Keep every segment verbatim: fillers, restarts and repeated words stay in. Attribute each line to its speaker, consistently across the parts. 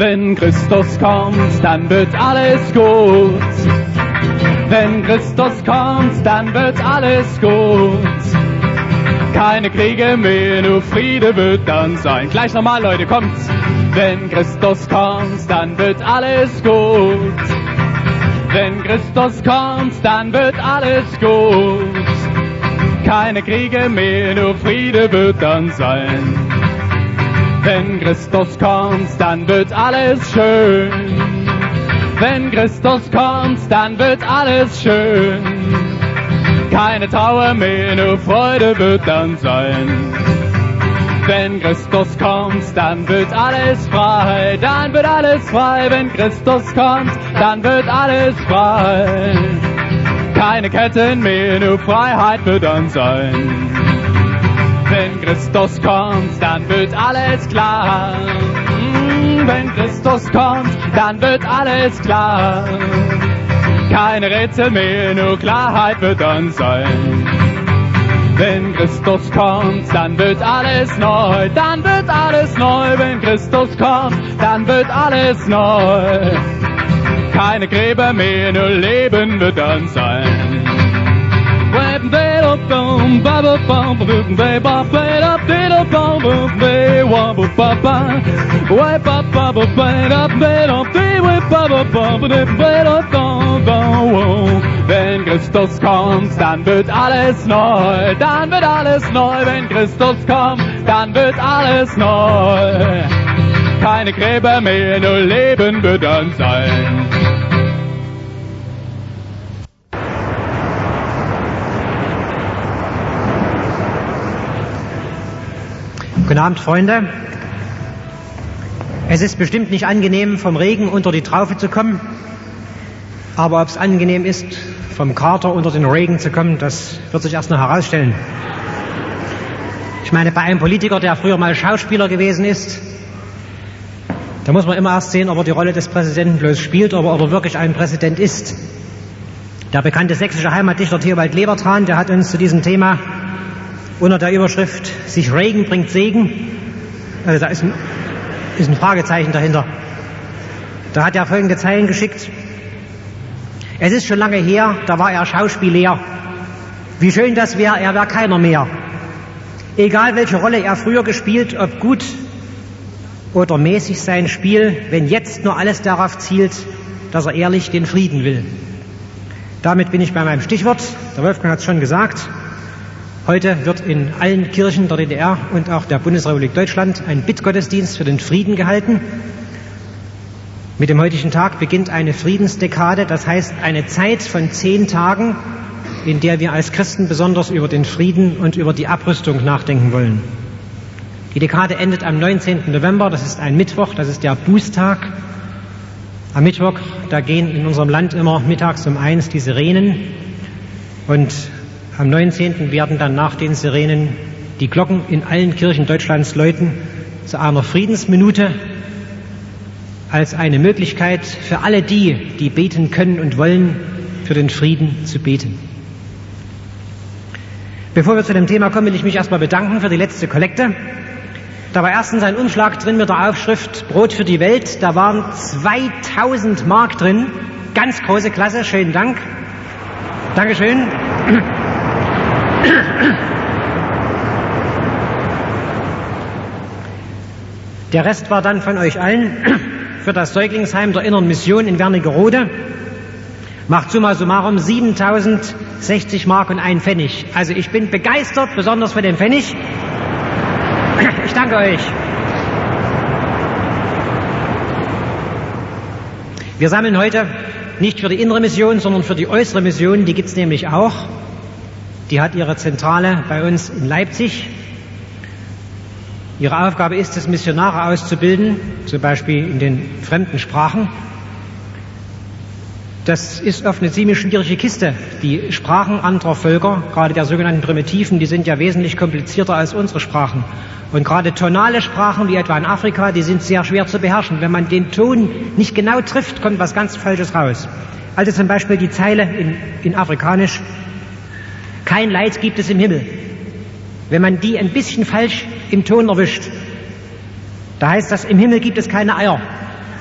Speaker 1: Wenn Christus kommt, dann wird alles gut. Wenn Christus kommt, dann wird alles gut. Keine Kriege mehr, nur Friede wird dann sein. Gleich nochmal, Leute, kommt. Wenn Christus kommt, dann wird alles gut. Wenn Christus kommt, dann wird alles gut. Keine Kriege mehr, nur Friede wird dann sein. Wenn Christus kommt, dann wird alles schön. Wenn Christus kommt, dann wird alles schön. Keine Trauer mehr, nur Freude wird dann sein. Wenn Christus kommt, dann wird alles frei. Dann wird alles frei. Wenn Christus kommt, dann wird alles frei. Keine Ketten mehr, nur Freiheit wird dann sein. Wenn Christus kommt, dann wird alles klar. Wenn Christus kommt, dann wird alles klar. Keine Rätsel mehr, nur Klarheit wird dann sein. Wenn Christus kommt, dann wird alles neu. Dann wird alles neu. Wenn Christus kommt, dann wird alles neu. Keine Gräber mehr, nur Leben wird dann sein. Wenn Christus kommt, dann wird alles neu. Dann wird alles neu. Wenn Christus kommt, dann wird alles neu. Keine Gräber mehr, nur Leben wird dann sein.
Speaker 2: Guten Abend, Freunde. Es ist bestimmt nicht angenehm, vom Regen unter die Traufe zu kommen. Aber ob es angenehm ist, vom Kater unter den Regen zu kommen, das wird sich erst noch herausstellen. Ich meine, bei einem Politiker, der früher mal Schauspieler gewesen ist, da muss man immer erst sehen, ob er die Rolle des Präsidenten bloß spielt, oder ob er wirklich ein Präsident ist. Der bekannte sächsische Heimatdichter Theobald Lebertran, der hat uns zu diesem Thema unter der Überschrift "Sich Regen bringt Segen", also da ist ein, ist ein Fragezeichen dahinter. Da hat er folgende Zeilen geschickt: Es ist schon lange her, da war er Schauspieler. Wie schön das wäre, er wäre keiner mehr. Egal welche Rolle er früher gespielt, ob gut oder mäßig sein Spiel, wenn jetzt nur alles darauf zielt, dass er ehrlich den Frieden will. Damit bin ich bei meinem Stichwort. Der Wolfgang hat es schon gesagt. Heute wird in allen Kirchen der D D R und auch der Bundesrepublik Deutschland ein Bittgottesdienst für den Frieden gehalten. Mit dem heutigen Tag beginnt eine Friedensdekade, das heißt eine Zeit von zehn Tagen, in der wir als Christen besonders über den Frieden und über die Abrüstung nachdenken wollen. Die Dekade endet am neunzehnten November, das ist ein Mittwoch, das ist der Bußtag. Am Mittwoch, da gehen in unserem Land immer mittags um eins die Sirenen, und am neunzehnten werden dann nach den Sirenen die Glocken in allen Kirchen Deutschlands läuten zu einer Friedensminute, als eine Möglichkeit für alle die, die beten können und wollen, für den Frieden zu beten. Bevor wir zu dem Thema kommen, will ich mich erstmal bedanken für die letzte Kollekte. Da war erstens ein Umschlag drin mit der Aufschrift Brot für die Welt. Da waren zweitausend Mark drin. Ganz große Klasse. Schönen Dank. Dankeschön. Der Rest war dann von euch allen für das Säuglingsheim der Inneren Mission in Wernigerode. Macht summa summarum siebentausendsechzig Mark und ein Pfennig. Also ich bin begeistert, besonders für den Pfennig. Ich danke euch. Wir sammeln heute nicht für die innere Mission, sondern für die äußere Mission. Die gibt's nämlich auch. Die hat ihre Zentrale bei uns in Leipzig. Ihre Aufgabe ist es, Missionare auszubilden, zum Beispiel in den fremden Sprachen. Das ist oft eine ziemlich schwierige Kiste. Die Sprachen anderer Völker, gerade der sogenannten Primitiven, die sind ja wesentlich komplizierter als unsere Sprachen. Und gerade tonale Sprachen, wie etwa in Afrika, die sind sehr schwer zu beherrschen. Wenn man den Ton nicht genau trifft, kommt was ganz Falsches raus. Also zum Beispiel die Zeile in, in Afrikanisch: Kein Leid gibt es im Himmel. Wenn man die ein bisschen falsch im Ton erwischt, da heißt das, im Himmel gibt es keine Eier.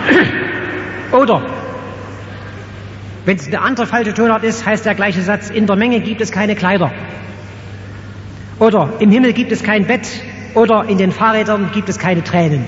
Speaker 2: Oder, wenn es eine andere falsche Tonart ist, heißt der gleiche Satz, in der Menge gibt es keine Kleider. Oder, im Himmel gibt es kein Bett. Oder, in den Fahrrädern gibt es keine Tränen.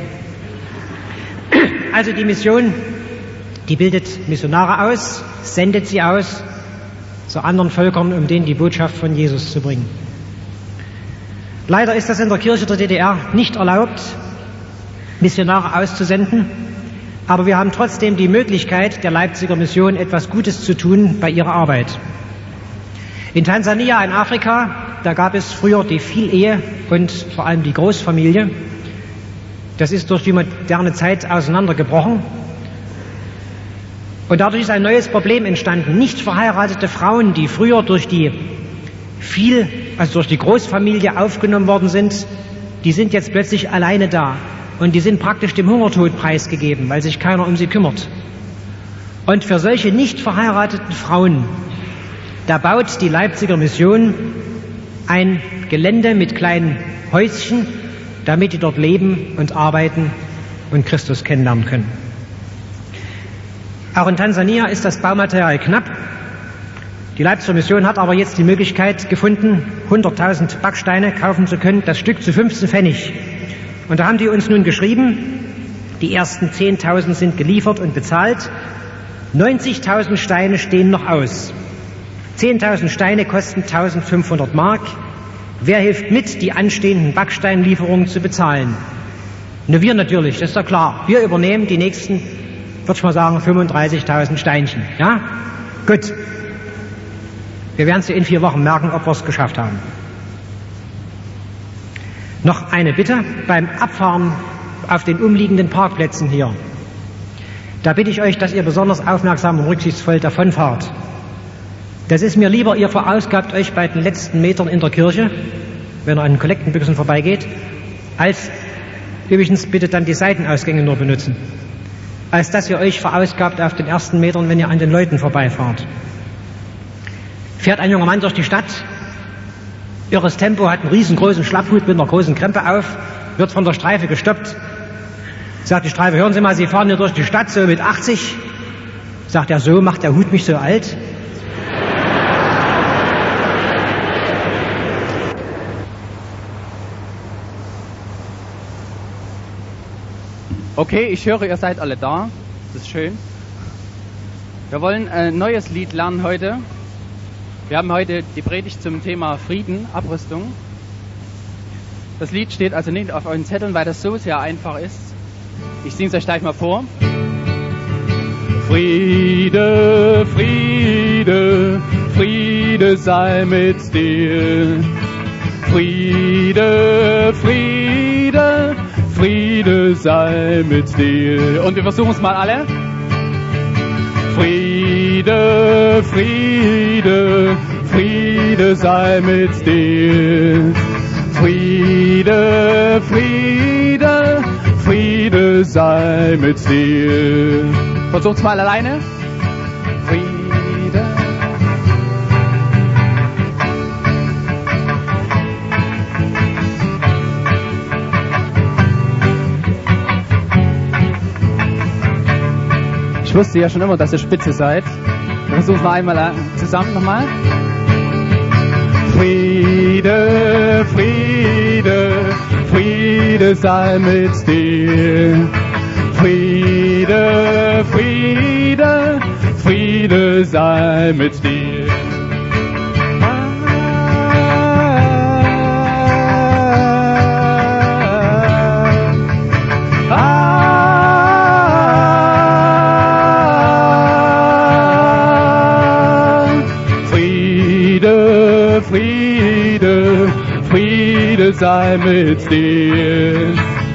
Speaker 2: Also die Mission, die bildet Missionare aus, sendet sie aus zu anderen Völkern, um denen die Botschaft von Jesus zu bringen. Leider ist das in der Kirche der D D R nicht erlaubt, Missionare auszusenden, aber wir haben trotzdem die Möglichkeit, der Leipziger Mission etwas Gutes zu tun bei ihrer Arbeit. In Tansania, in Afrika, da gab es früher die Vielehe und vor allem die Großfamilie. Das ist durch die moderne Zeit auseinandergebrochen. Und dadurch ist ein neues Problem entstanden. Nicht verheiratete Frauen, die früher durch die viel, also durch die Großfamilie aufgenommen worden sind, die sind jetzt plötzlich alleine da. Und die sind praktisch dem Hungertod preisgegeben, weil sich keiner um sie kümmert. Und für solche nicht verheirateten Frauen, da baut die Leipziger Mission ein Gelände mit kleinen Häuschen, damit die dort leben und arbeiten und Christus kennenlernen können. Auch in Tansania ist das Baumaterial knapp. Die Leipziger Mission hat aber jetzt die Möglichkeit gefunden, hunderttausend Backsteine kaufen zu können, das Stück zu fünfzehn Pfennig. Und da haben die uns nun geschrieben, die ersten zehntausend sind geliefert und bezahlt, neunzigtausend Steine stehen noch aus. zehntausend Steine kosten eintausendfünfhundert Mark. Wer hilft mit, die anstehenden Backsteinlieferungen zu bezahlen? Na, wir natürlich, das ist ja klar. Wir übernehmen die nächsten, würde ich mal sagen, fünfunddreißigtausend Steinchen. Ja? Gut. Wir werden es in vier Wochen merken, ob wir es geschafft haben. Noch eine Bitte beim Abfahren auf den umliegenden Parkplätzen hier. Da bitte ich euch, dass ihr besonders aufmerksam und rücksichtsvoll davonfahrt. Das ist mir lieber, ihr verausgabt euch bei den letzten Metern in der Kirche, wenn ihr an den Kollektenbüchsen vorbeigeht, als, übrigens bitte dann die Seitenausgänge nur benutzen, als dass ihr euch verausgabt auf den ersten Metern, wenn ihr an den Leuten vorbeifahrt. Fährt ein junger Mann durch die Stadt, irres Tempo, hat einen riesengroßen Schlapphut mit einer großen Krempe auf, wird von der Streife gestoppt, sagt die Streife, hören Sie mal, Sie fahren hier durch die Stadt so mit achtzig. Sagt er, so macht der Hut mich so alt?
Speaker 1: Okay, ich höre, ihr seid alle da. Das ist schön. Wir wollen ein neues Lied lernen heute. Wir haben heute die Predigt zum Thema Frieden, Abrüstung. Das Lied steht also nicht auf euren Zetteln, weil das so sehr einfach ist. Ich singe es euch gleich mal vor. Friede, Friede, Friede sei mit dir. Friede, Friede, Friede sei mit dir. Und wir versuchen es mal alle. Friede, Friede, Friede sei mit dir. Friede, Friede, Friede sei mit dir. Versucht's mal alleine. Friede. Ich wusste ja schon immer, dass ihr spitze seid. Wir versuchen es mal einmal zusammen nochmal. Friede, Friede, Friede sei mit dir. Friede, Friede, Friede sei mit dir. Friede, Friede sei mit dir.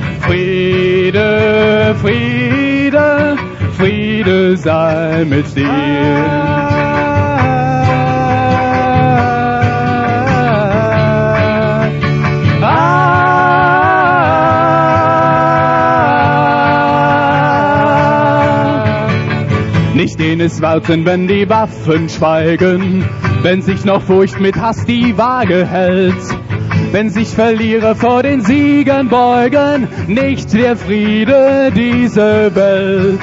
Speaker 1: Friede, Friede, Friede sei mit dir. Nicht jenes Warten, wenn die Waffen schweigen, wenn sich noch Furcht mit Hass die Waage hält. wenn sich Verlierer vor den Siegern beugen, nicht der Friede dieser Welt.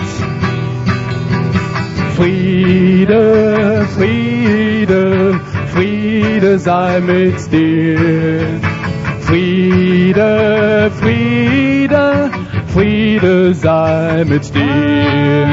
Speaker 1: Friede, Friede, Friede sei mit dir. Friede, Friede, Friede sei mit dir.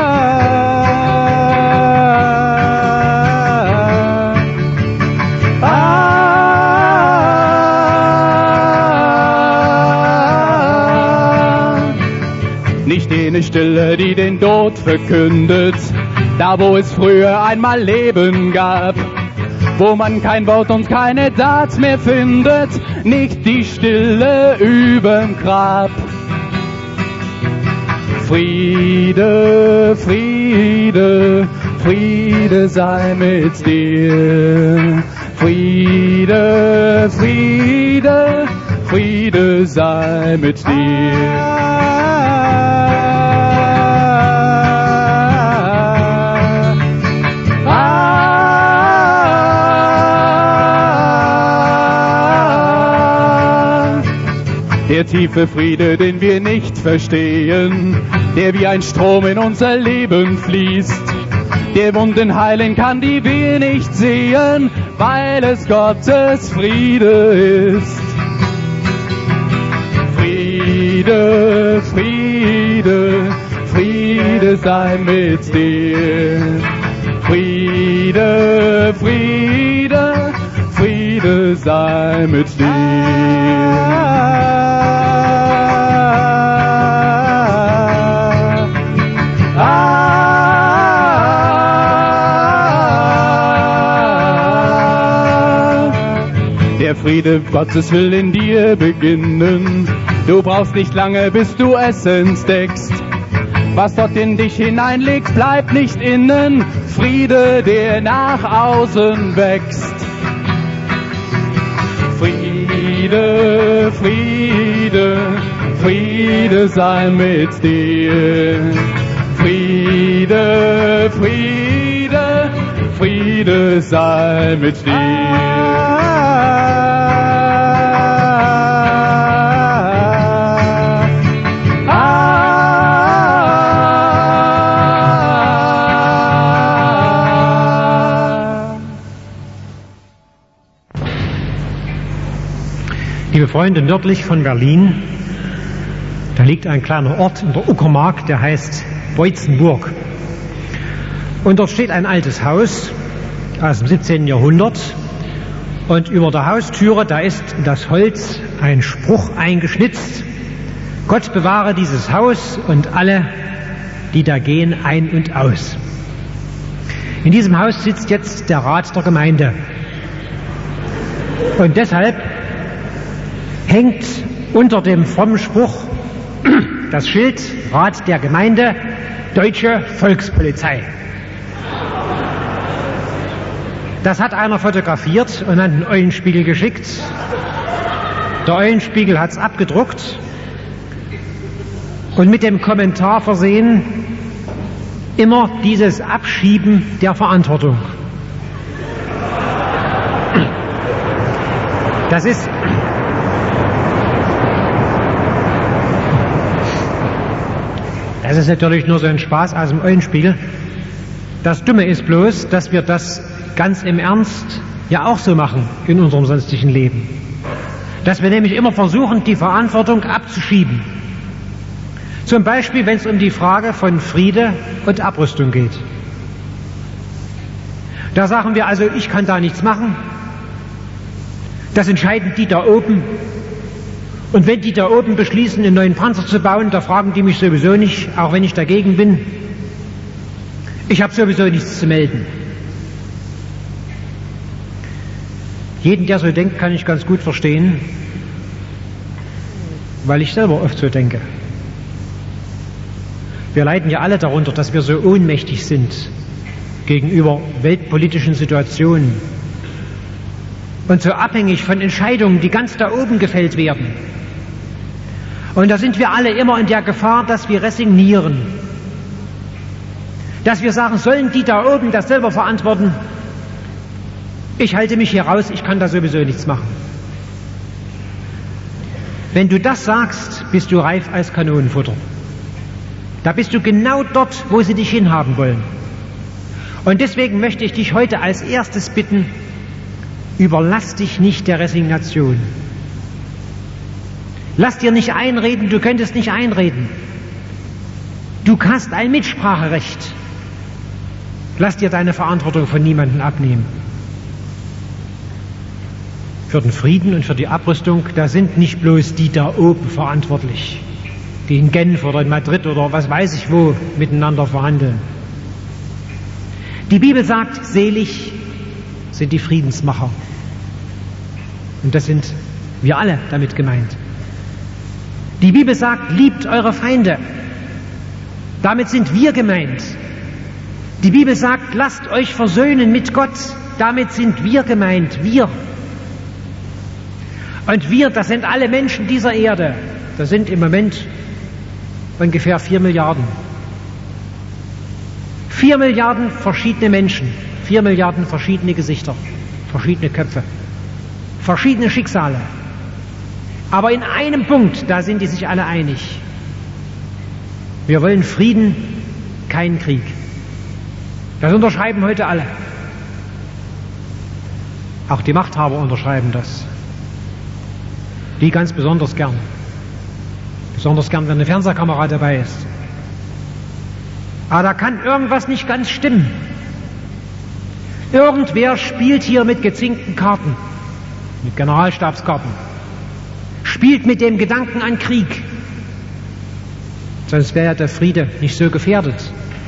Speaker 1: Nicht jene Stille, die den Tod verkündet, da wo es früher einmal Leben gab, wo man kein Wort und keine Tat mehr findet, nicht die Stille überm Grab. Friede, Friede, Friede sei mit dir. Friede, Friede, Friede sei mit dir. Der tiefe Friede, den wir nicht verstehen, der wie ein Strom in unser Leben fließt, der Wunden heilen kann, die wir nicht sehen, weil es Gottes Friede ist. Friede, Friede, Friede sei mit dir. Friede, Friede, Friede sei mit dir. Der Friede Gottes will in dir beginnen. Du brauchst nicht lange, bis du es entdeckst. Was dort in dich hineinlegt, bleibt nicht innen. Friede, der nach außen wächst. Friede, Friede, Friede sei mit dir. Friede, Friede, Friede sei mit dir.
Speaker 2: Liebe Freunde, nördlich von Berlin, da liegt ein kleiner Ort in der Uckermark, der heißt Boitzenburg. Und dort steht ein altes Haus aus dem siebzehnten Jahrhundert. Und über der Haustüre, da ist in das Holz ein Spruch eingeschnitzt: Gott bewahre dieses Haus und alle, die da gehen, ein und aus. In diesem Haus sitzt jetzt der Rat der Gemeinde. Und deshalb hängt unter dem frommen Spruch das Schild Rat der Gemeinde, Deutsche Volkspolizei. Das hat einer fotografiert und an den Eulenspiegel geschickt. Der Eulenspiegel hat es abgedruckt und mit dem Kommentar versehen: immer dieses Abschieben der Verantwortung. Das ist Das ist natürlich nur so ein Spaß aus dem Eulenspiegel. Das Dumme ist bloß, dass wir das ganz im Ernst ja auch so machen in unserem sonstigen Leben. Dass wir nämlich immer versuchen, die Verantwortung abzuschieben. Zum Beispiel, wenn es um die Frage von Friede und Abrüstung geht. Da sagen wir also, ich kann da nichts machen. Das entscheiden die da oben. Und wenn die da oben beschließen, einen neuen Panzer zu bauen, da fragen die mich sowieso nicht, auch wenn ich dagegen bin. Ich habe sowieso nichts zu melden. Jeden, der so denkt, kann ich ganz gut verstehen, weil ich selber oft so denke. Wir leiden ja alle darunter, dass wir so ohnmächtig sind gegenüber weltpolitischen Situationen und so abhängig von Entscheidungen, die ganz da oben gefällt werden. Und da sind wir alle immer in der Gefahr, dass wir resignieren. Dass wir sagen, sollen die da oben das selber verantworten? Ich halte mich hier raus, ich kann da sowieso nichts machen. Wenn du das sagst, bist du reif als Kanonenfutter. Da bist du genau dort, wo sie dich hinhaben wollen. Und deswegen möchte ich dich heute als erstes bitten, überlass dich nicht der Resignation. Lass dir nicht einreden, du könntest nicht einreden. Du hast ein Mitspracherecht. Lass dir deine Verantwortung von niemandem abnehmen. Für den Frieden und für die Abrüstung, da sind nicht bloß die da oben verantwortlich, die in Genf oder in Madrid oder was weiß ich wo miteinander verhandeln. Die Bibel sagt, selig sind die Friedensmacher. Und das sind wir alle damit gemeint. Die Bibel sagt, liebt eure Feinde. Damit sind wir gemeint. Die Bibel sagt, lasst euch versöhnen mit Gott. Damit sind wir gemeint, wir. Und wir, das sind alle Menschen dieser Erde. Das sind im Moment ungefähr vier Milliarden. Vier Milliarden verschiedene Menschen, vier Milliarden verschiedene Gesichter, verschiedene Köpfe, verschiedene Schicksale. Aber in einem Punkt, da sind die sich alle einig. Wir wollen Frieden, keinen Krieg. Das unterschreiben heute alle. Auch die Machthaber unterschreiben das. Die ganz besonders gern. Besonders gern, wenn eine Fernsehkamera dabei ist. Aber da kann irgendwas nicht ganz stimmen. Irgendwer spielt hier mit gezinkten Karten, mit Generalstabskarten, spielt mit dem Gedanken an Krieg. Sonst wäre ja der Friede nicht so gefährdet.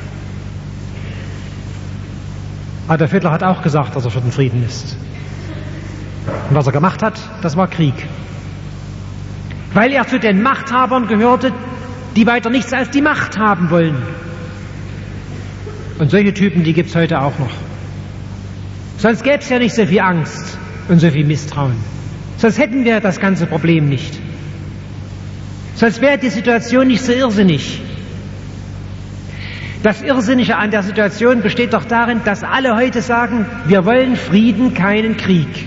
Speaker 2: Adolf Hitler hat auch gesagt, dass er für den Frieden ist. Und was er gemacht hat, das war Krieg. Weil er zu den Machthabern gehörte, die weiter nichts als die Macht haben wollen. Und solche Typen, die gibt es heute auch noch. Sonst gäbe es ja nicht so viel Angst und so viel Misstrauen. Sonst hätten wir das ganze Problem nicht. Sonst wäre die Situation nicht so irrsinnig. Das Irrsinnige an der Situation besteht doch darin, dass alle heute sagen, wir wollen Frieden, keinen Krieg.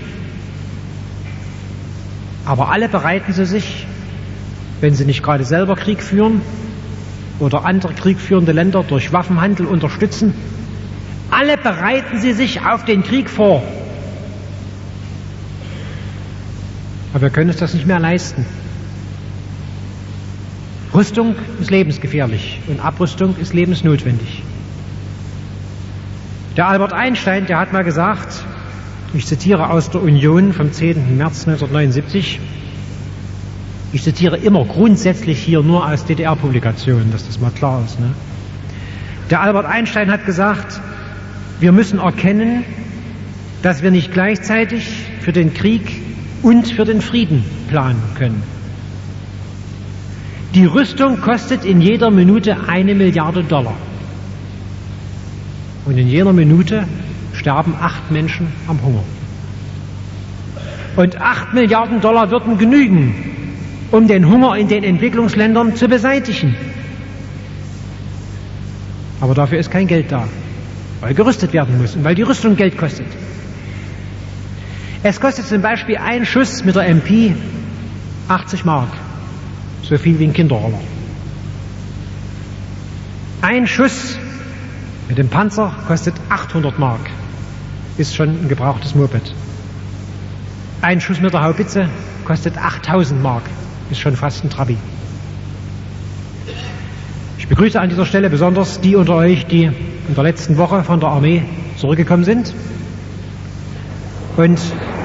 Speaker 2: Aber alle bereiten sie sich, wenn sie nicht gerade selber Krieg führen oder andere kriegführende Länder durch Waffenhandel unterstützen, alle bereiten sie sich auf den Krieg vor. Aber wir können uns das nicht mehr leisten. Rüstung ist lebensgefährlich und Abrüstung ist lebensnotwendig. Der Albert Einstein, der hat mal gesagt, ich zitiere aus der Union vom zehnten März neunzehnhundertneunundsiebzig, ich zitiere immer grundsätzlich hier nur aus D D R-Publikationen, dass das mal klar ist. Ne? Der Albert Einstein hat gesagt, wir müssen erkennen, dass wir nicht gleichzeitig für den Krieg und für den Frieden planen können. Die Rüstung kostet in jeder Minute eine Milliarde Dollar. Und in jeder Minute sterben acht Menschen am Hunger. Und acht Milliarden Dollar würden genügen, um den Hunger in den Entwicklungsländern zu beseitigen. Aber dafür ist kein Geld da, weil gerüstet werden muss und weil die Rüstung Geld kostet. Es kostet zum Beispiel ein Schuss mit der M P achtzig Mark. So viel wie ein Kinderroller. Ein Schuss mit dem Panzer kostet achthundert Mark. Ist schon ein gebrauchtes Moped. Ein Schuss mit der Haubitze kostet achttausend Mark. Ist schon fast ein Trabi. Ich begrüße an dieser Stelle besonders die unter euch, die in der letzten Woche von der Armee zurückgekommen sind. Und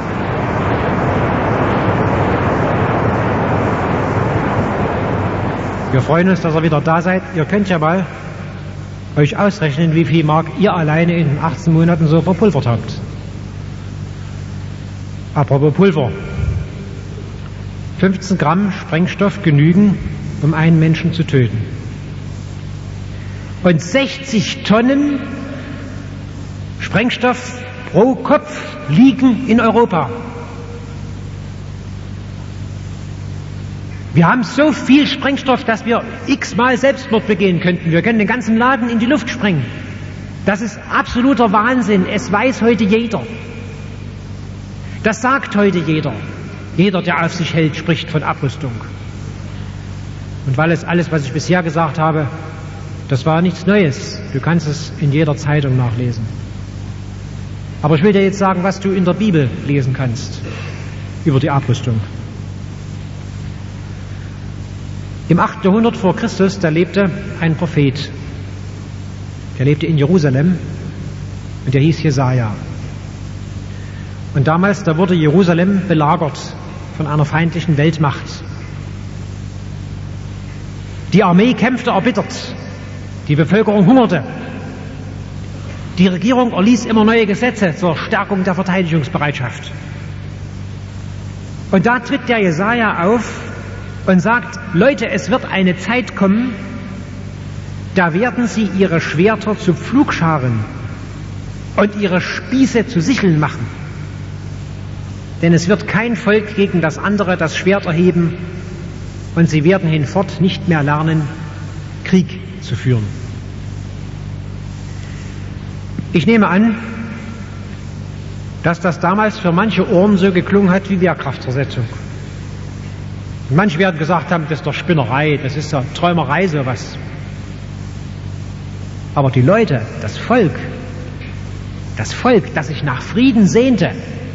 Speaker 2: wir freuen uns, dass ihr wieder da seid. Ihr könnt ja mal euch ausrechnen, wie viel Mark ihr alleine in achtzehn Monaten so verpulvert habt. Apropos Pulver. fünfzehn Gramm Sprengstoff genügen, um einen Menschen zu töten. Und sechzig Tonnen Sprengstoff pro Kopf liegen in Europa. Wir haben so viel Sprengstoff, dass wir x-mal Selbstmord begehen könnten. Wir können den ganzen Laden in die Luft sprengen. Das ist absoluter Wahnsinn. Es weiß heute jeder. Das sagt heute jeder. Jeder, der auf sich hält, spricht von Abrüstung. Und weil es alles, was ich bisher gesagt habe, das war nichts Neues. Du kannst es in jeder Zeitung nachlesen. Aber ich will dir jetzt sagen, was du in der Bibel lesen kannst über die Abrüstung. Im achten Jahrhundert vor Christus, da lebte ein Prophet. Der lebte in Jerusalem und der hieß Jesaja. Und damals, da wurde Jerusalem belagert von einer feindlichen Weltmacht. Die Armee kämpfte erbittert, die Bevölkerung hungerte. Die Regierung erließ immer neue Gesetze zur Stärkung der Verteidigungsbereitschaft. Und da tritt der Jesaja auf und sagt: Leute, es wird eine Zeit kommen, da werden sie ihre Schwerter zu Pflugscharen und ihre Spieße zu Sicheln machen. Denn es wird kein Volk gegen das andere das Schwert erheben und sie werden hinfort nicht mehr lernen, Krieg zu führen. Ich nehme an, dass das damals für manche Ohren so geklungen hat wie Wehrkraftzersetzung. Und manche werden gesagt haben, das ist doch Spinnerei, das ist doch Träumerei, sowas. Aber die Leute, das Volk, das Volk, das sich nach Frieden sehnte,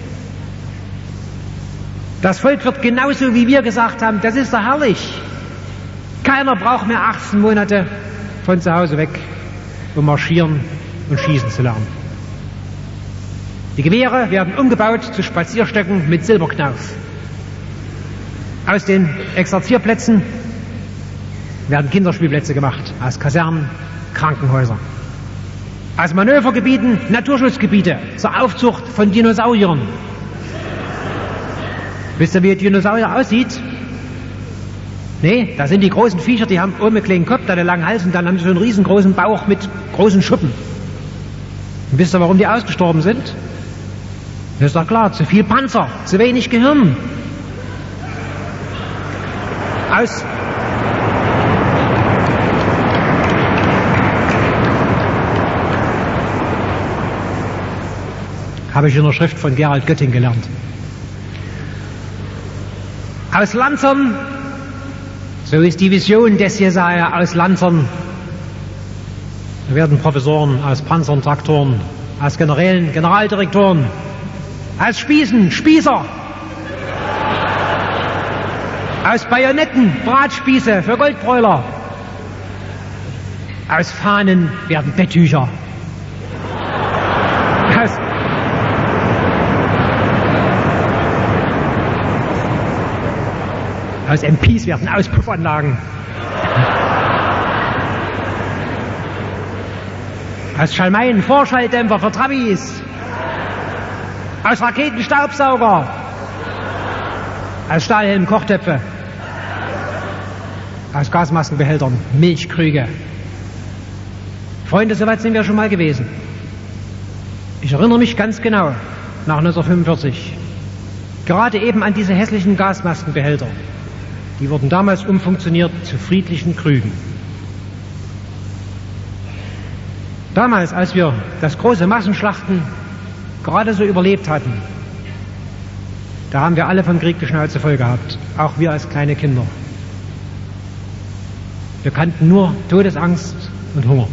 Speaker 2: das Volk wird genauso wie wir gesagt haben, das ist doch herrlich. Keiner braucht mehr achtzehn Monate von zu Hause weg, um marschieren und schießen zu lernen. Die Gewehre werden umgebaut zu Spazierstöcken mit Silberknauf. Aus den Exerzierplätzen werden Kinderspielplätze gemacht, aus Kasernen Krankenhäuser. Aus Manövergebieten Naturschutzgebiete zur Aufzucht von Dinosauriern. Wisst ihr, wie ein Dinosaurier aussieht? Nee, da sind die großen Viecher, die haben oben einen kleinen Kopf, dann einen langen Hals und dann haben sie so einen riesengroßen Bauch mit großen Schuppen. Und wisst ihr, warum die ausgestorben sind? Das ist doch klar, zu viel Panzer, zu wenig Gehirn. Aus habe ich in der Schrift von Gerald Götting gelernt. Aus Lanzern, so ist die Vision des Jesaja, aus Lanzern da werden Professoren, aus Panzern, Traktoren, aus Generälen, Generaldirektoren, aus Spießen, Spießer, aus Bajonetten, Bratspieße für Goldbräuler, aus Fahnen werden Betttücher, aus Aus M Ps werden Auspuffanlagen. Aus Schalmeien Vorschalldämpfer für Trabis. Aus Raketen Staubsauger. Aus Stahlhelmen Kochtöpfe. Aus Gasmaskenbehältern Milchkrüge. Freunde, soweit sind wir schon mal gewesen. Ich erinnere mich ganz genau, nach neunzehnhundertfünfundvierzig, gerade eben an diese hässlichen Gasmaskenbehälter. Die wurden damals umfunktioniert zu friedlichen Krügen. Damals, als wir das große Massenschlachten gerade so überlebt hatten, da haben wir alle vom Krieg die Schnauze voll gehabt, auch wir als kleine Kinder. Wir kannten nur Todesangst und Hunger.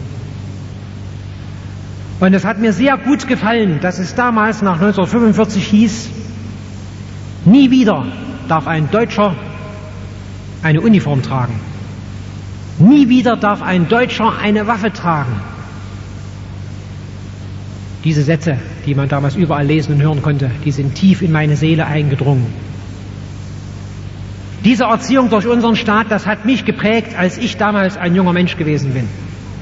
Speaker 2: Und es hat mir sehr gut gefallen, dass es damals nach neunzehnhundertfünfundvierzig hieß, nie wieder darf ein Deutscher eine Uniform tragen. Nie wieder darf ein Deutscher eine Waffe tragen. Diese Sätze, die man damals überall lesen und hören konnte, die sind tief in meine Seele eingedrungen. Diese Erziehung durch unseren Staat, das hat mich geprägt, als ich damals ein junger Mensch gewesen bin.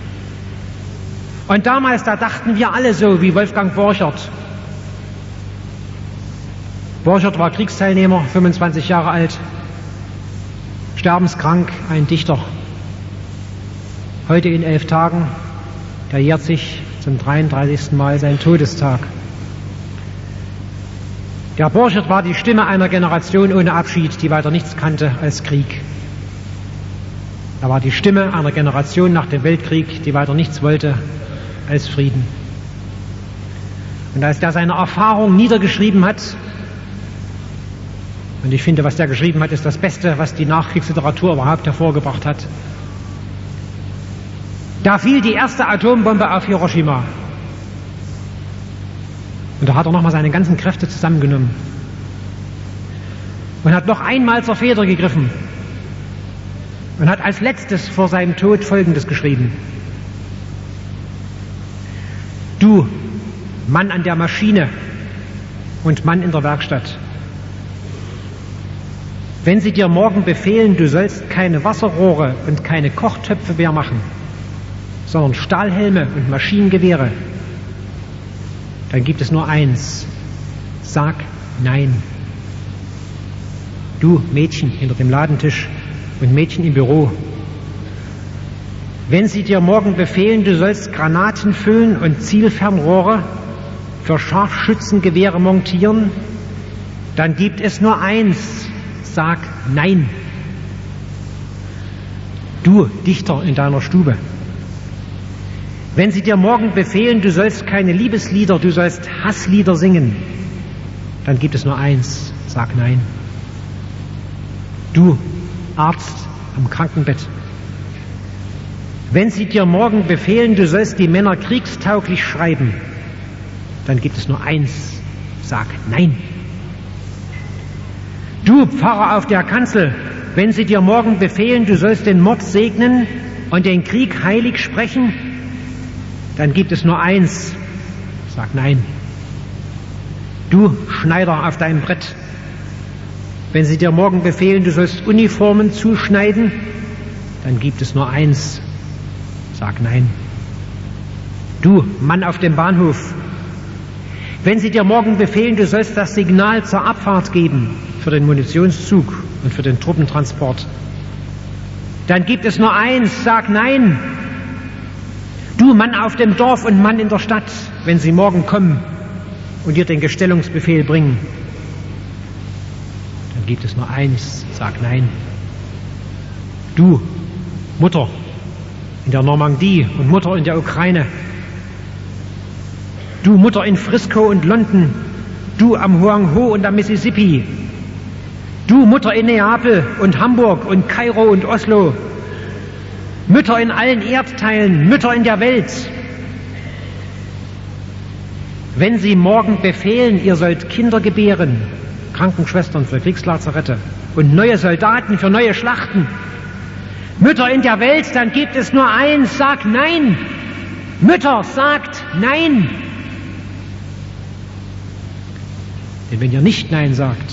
Speaker 2: Und damals, da dachten wir alle so wie Wolfgang Borchert. Borchert war Kriegsteilnehmer, fünfundzwanzig Jahre alt, sterbenskrank, ein Dichter. Heute in elf Tagen, da jährt sich zum dreiunddreißigsten Mal sein Todestag. Der Borchert war die Stimme einer Generation ohne Abschied, die weiter nichts kannte als Krieg. Er war die Stimme einer Generation nach dem Weltkrieg, die weiter nichts wollte als Frieden. Und als er seine Erfahrung niedergeschrieben hat, Und ich finde, was der geschrieben hat, ist das Beste, was die Nachkriegsliteratur überhaupt hervorgebracht hat. Da fiel die erste Atombombe auf Hiroshima. Und da hat er nochmal seine ganzen Kräfte zusammengenommen und hat noch einmal zur Feder gegriffen und hat als letztes vor seinem Tod Folgendes geschrieben: Du, Mann an der Maschine und Mann in der Werkstatt, wenn sie dir morgen befehlen, du sollst keine Wasserrohre und keine Kochtöpfe mehr machen, sondern Stahlhelme und Maschinengewehre, dann gibt es nur eins: Sag Nein. Du Mädchen hinter dem Ladentisch und Mädchen im Büro, wenn sie dir morgen befehlen, du sollst Granaten füllen und Zielfernrohre für Scharfschützengewehre montieren, dann gibt es nur eins: Sag Nein. Du Dichter in deiner Stube, wenn sie dir morgen befehlen, du sollst keine Liebeslieder, du sollst Hasslieder singen, dann gibt es nur eins: Sag Nein. Du Arzt am Krankenbett, wenn sie dir morgen befehlen, du sollst die Männer kriegstauglich schreiben, dann gibt es nur eins: Sag Nein. Du Pfarrer auf der Kanzel, wenn sie dir morgen befehlen, du sollst den Mord segnen und den Krieg heilig sprechen, dann gibt es nur eins: Sag Nein. Du Schneider auf deinem Brett, wenn sie dir morgen befehlen, du sollst Uniformen zuschneiden, dann gibt es nur eins: Sag Nein. Du Mann auf dem Bahnhof, wenn sie dir morgen befehlen, du sollst das Signal zur Abfahrt geben für den Munitionszug und für den Truppentransport, dann gibt es nur eins: Sag Nein. Du Mann auf dem Dorf und Mann in der Stadt, wenn sie morgen kommen und dir den Gestellungsbefehl bringen, dann gibt es nur eins: Sag Nein. Du Mutter in der Normandie und Mutter in der Ukraine, du Mutter in Frisco und London, du am Huangho und am Mississippi, du Mutter in Neapel und Hamburg und Kairo und Oslo, Mütter in allen Erdteilen, Mütter in der Welt, wenn sie morgen befehlen, ihr sollt Kinder gebären, Krankenschwestern für Kriegslazarette und neue Soldaten für neue Schlachten, Mütter in der Welt, dann gibt es nur eins: Sag Nein. Mütter, sagt Nein. Denn wenn ihr nicht Nein sagt,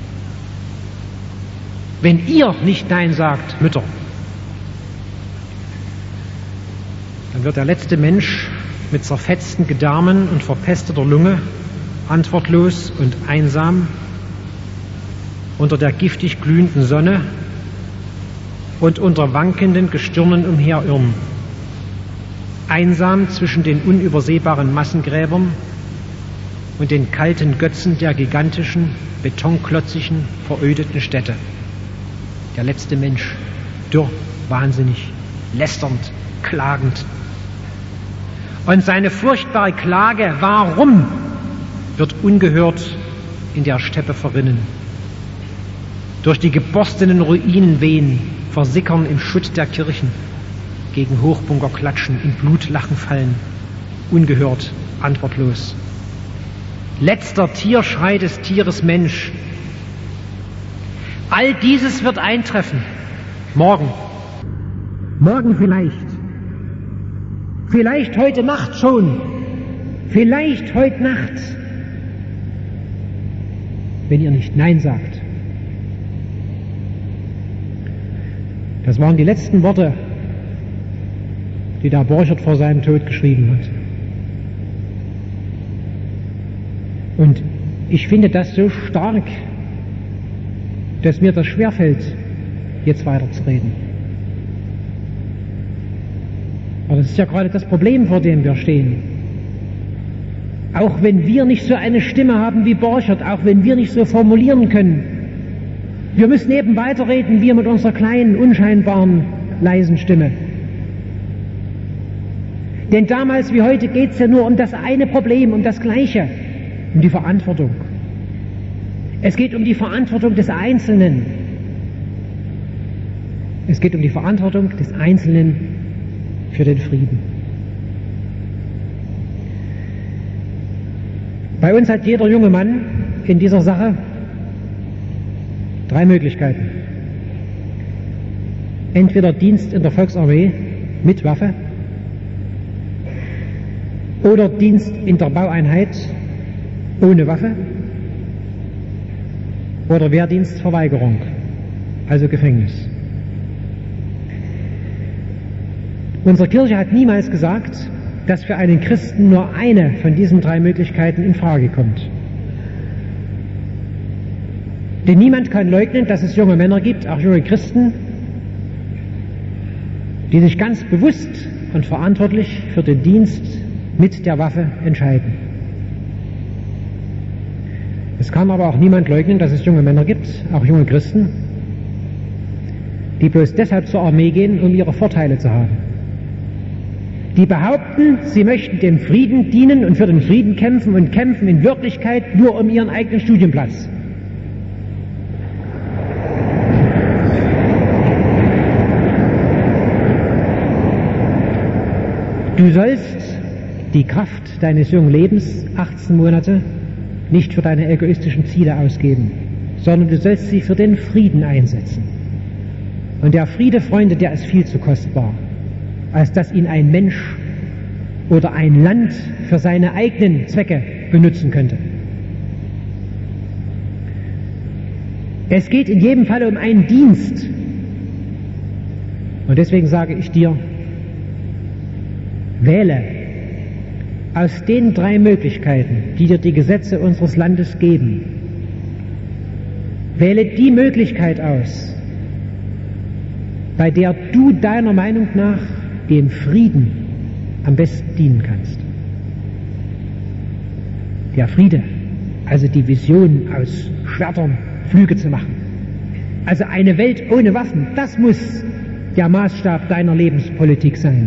Speaker 2: wenn ihr nicht Nein sagt, Mütter, dann wird der letzte Mensch mit zerfetzten Gedärmen und verpesteter Lunge antwortlos und einsam unter der giftig glühenden Sonne und unter wankenden Gestirnen umherirren, einsam zwischen den unübersehbaren Massengräbern und den kalten Götzen der gigantischen, betonklotzigen, verödeten Städte. Der letzte Mensch, dürr, wahnsinnig, lästernd, klagend. Und seine furchtbare Klage, warum, wird ungehört in der Steppe verrinnen. Durch die geborstenen Ruinen wehen, versickern im Schutt der Kirchen, gegen Hochbunker klatschen, in Blutlachen fallen, ungehört, antwortlos. Letzter Tierschrei des Tieres Mensch. All dieses wird eintreffen. Morgen. Morgen vielleicht. Vielleicht heute Nacht schon. Vielleicht heute Nacht. Wenn ihr nicht Nein sagt. Das waren die letzten Worte, die der Borchert vor seinem Tod geschrieben hat. Und ich finde das so stark, dass mir das schwerfällt, jetzt weiterzureden. Aber das ist ja gerade das Problem, vor dem wir stehen. Auch wenn wir nicht so eine Stimme haben wie Borchert, auch wenn wir nicht so formulieren können, wir müssen eben weiterreden, wir mit unserer kleinen, unscheinbaren, leisen Stimme. Denn damals wie heute geht es ja nur um das eine Problem, um das Gleiche, um die Verantwortung. Es geht um die Verantwortung des Einzelnen. Es geht um die Verantwortung des Einzelnen für den Frieden. Bei uns hat jeder junge Mann in dieser Sache drei Möglichkeiten. Entweder Dienst in der Volksarmee mit Waffe oder Dienst in der Baueinheit ohne Waffe oder Wehrdienstverweigerung, also Gefängnis. Unsere Kirche hat niemals gesagt, dass für einen Christen nur eine von diesen drei Möglichkeiten in Frage kommt. Denn niemand kann leugnen, dass es junge Männer gibt, auch junge Christen, die sich ganz bewusst und verantwortlich für den Dienst mit der Waffe entscheiden. Es kann aber auch niemand leugnen, dass es junge Männer gibt, auch junge Christen, die bloß deshalb zur Armee gehen, um ihre Vorteile zu haben. Die behaupten, sie möchten dem Frieden dienen und für den Frieden kämpfen und kämpfen in Wirklichkeit nur um ihren eigenen Studienplatz. Du sollst die Kraft deines jungen Lebens, achtzehn Monate, nicht für deine egoistischen Ziele ausgeben, sondern du sollst sie für den Frieden einsetzen. Und der Friede, Freunde, der ist viel zu kostbar, als dass ihn ein Mensch oder ein Land für seine eigenen Zwecke benutzen könnte. Es geht in jedem Fall um einen Dienst. Und deswegen sage ich dir, wähle aus den drei Möglichkeiten, die dir die Gesetze unseres Landes geben, wähle die Möglichkeit aus, bei der du deiner Meinung nach dem Frieden am besten dienen kannst. Der Friede, also die Vision aus Schwertern Flüge zu machen. Also eine Welt ohne Waffen, das muss der Maßstab deiner Lebenspolitik sein.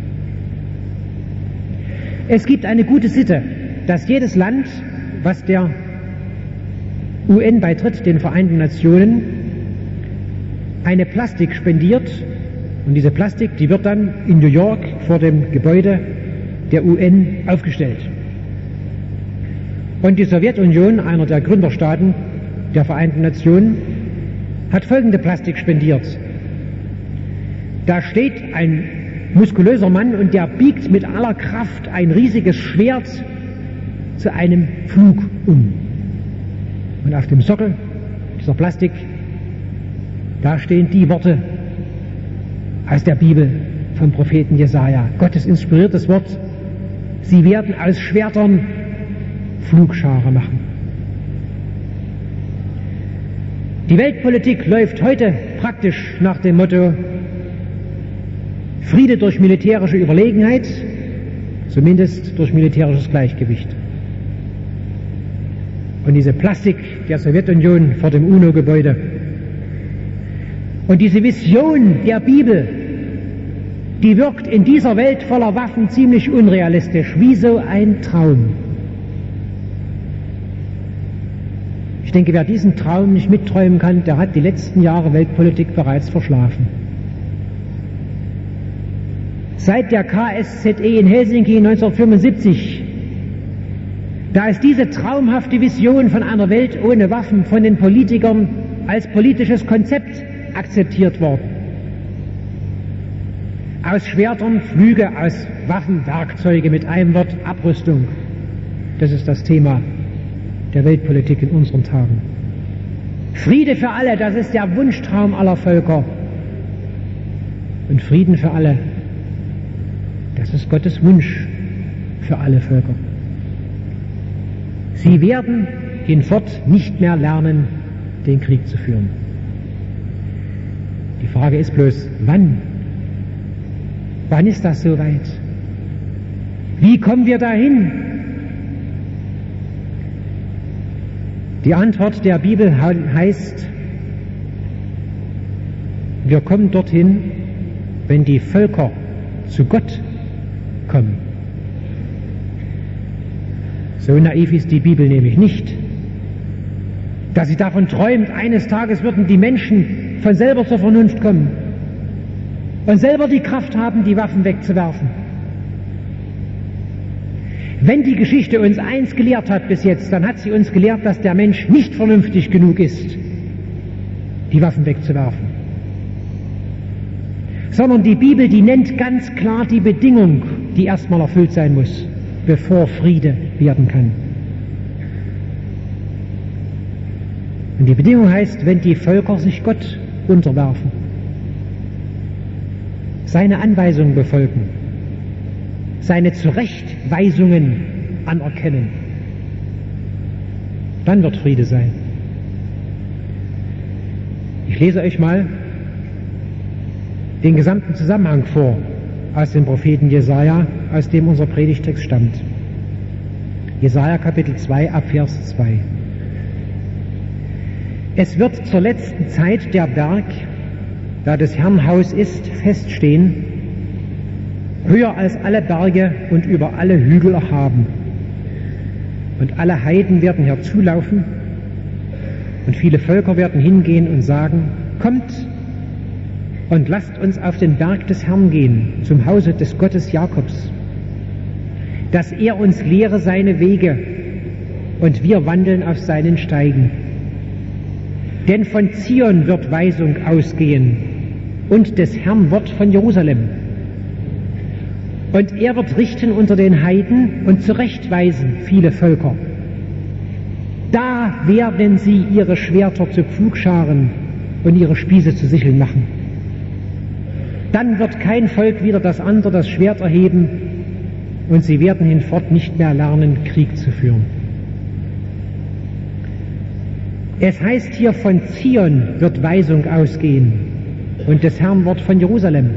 Speaker 2: Es gibt eine gute Sitte, dass jedes Land, was der U N beitritt, den Vereinten Nationen, eine Plastik spendiert. Und diese Plastik, die wird dann in New York vor dem Gebäude der U N aufgestellt. Und die Sowjetunion, einer der Gründerstaaten der Vereinten Nationen, hat folgende Plastik spendiert. Da steht ein muskulöser Mann und der biegt mit aller Kraft ein riesiges Schwert zu einem Pflug um. Und auf dem Sockel dieser Plastik, da stehen die Worte aus der Bibel vom Propheten Jesaja. Gottes inspiriertes Wort. Sie werden aus Schwertern Pflugschare machen. Die Weltpolitik läuft heute praktisch nach dem Motto Friede durch militärische Überlegenheit, zumindest durch militärisches Gleichgewicht. Und diese Plastik der Sowjetunion vor dem UNO-Gebäude und diese Vision der Bibel, die wirkt in dieser Welt voller Waffen ziemlich unrealistisch, wie so ein Traum. Ich denke, wer diesen Traum nicht mitträumen kann, der hat die letzten Jahre Weltpolitik bereits verschlafen. Seit der K S Z E in Helsinki neunzehnhundertfünfundsiebzig, da ist diese traumhafte Vision von einer Welt ohne Waffen von den Politikern als politisches Konzept akzeptiert worden. Aus Schwertern Flüge, aus Waffen Werkzeuge, mit einem Wort Abrüstung. Das ist das Thema der Weltpolitik in unseren Tagen. Friede für alle, das ist der Wunschtraum aller Völker. Und Frieden für alle, das ist Gottes Wunsch für alle Völker. Sie werden hinfort nicht mehr lernen, den Krieg zu führen. Die Frage ist bloß, wann? Wann ist das soweit? Wie kommen wir dahin? Die Antwort der Bibel heißt, wir kommen dorthin, wenn die Völker zu Gott kommen. So naiv ist die Bibel nämlich nicht. dass sie davon träumt, eines Tages würden die Menschen von selber zur Vernunft kommen und selber die Kraft haben, die Waffen wegzuwerfen. Wenn die Geschichte uns eins gelehrt hat bis jetzt, dann hat sie uns gelehrt, dass der Mensch nicht vernünftig genug ist, die Waffen wegzuwerfen. Sondern die Bibel, die nennt ganz klar die Bedingung, die erstmal erfüllt sein muss, bevor Friede werden kann. Und die Bedingung heißt, wenn die Völker sich Gott unterwerfen, seine Anweisungen befolgen, seine Zurechtweisungen anerkennen, dann wird Friede sein. Ich lese euch mal den gesamten Zusammenhang vor aus dem Propheten Jesaja, aus dem unser Predigtext stammt. Jesaja Kapitel zwei ab Vers zwei. Es wird zur letzten Zeit der Berg, da des Herrn Haus ist, feststehen, höher als alle Berge und über alle Hügel erhaben. Und alle Heiden werden herzulaufen und viele Völker werden hingehen und sagen, kommt und lasst uns auf den Berg des Herrn gehen, zum Hause des Gottes Jakobs, dass er uns lehre seine Wege und wir wandeln auf seinen Steigen. Denn von Zion wird Weisung ausgehen und des Herrn Wort von Jerusalem. Und er wird richten unter den Heiden und zurechtweisen viele Völker. Da werden sie ihre Schwerter zu Pflugscharen und ihre Spieße zu Sicheln machen. Dann wird kein Volk wieder das andere das Schwert erheben und sie werden hinfort nicht mehr lernen, Krieg zu führen. Es heißt hier, von Zion wird Weisung ausgehen und des Herrn Wort von Jerusalem.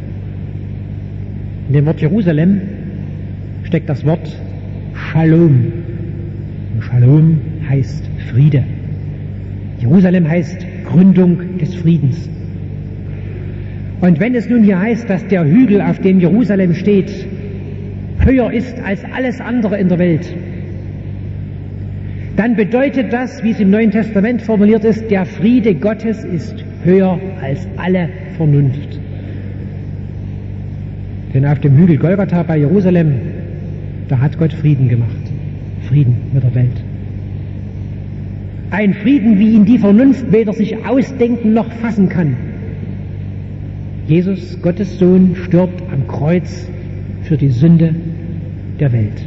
Speaker 2: In dem Wort Jerusalem steckt das Wort Shalom. Und Shalom heißt Friede. Jerusalem heißt Gründung des Friedens. Und wenn es nun hier heißt, dass der Hügel, auf dem Jerusalem steht, höher ist als alles andere in der Welt, dann bedeutet das, wie es im Neuen Testament formuliert ist, der Friede Gottes ist höher als alle Vernunft. Denn auf dem Hügel Golgatha bei Jerusalem, da hat Gott Frieden gemacht. Frieden mit der Welt. Ein Frieden, wie ihn die Vernunft weder sich ausdenken noch fassen kann. Jesus, Gottes Sohn, stirbt am Kreuz für die Sünde der Welt.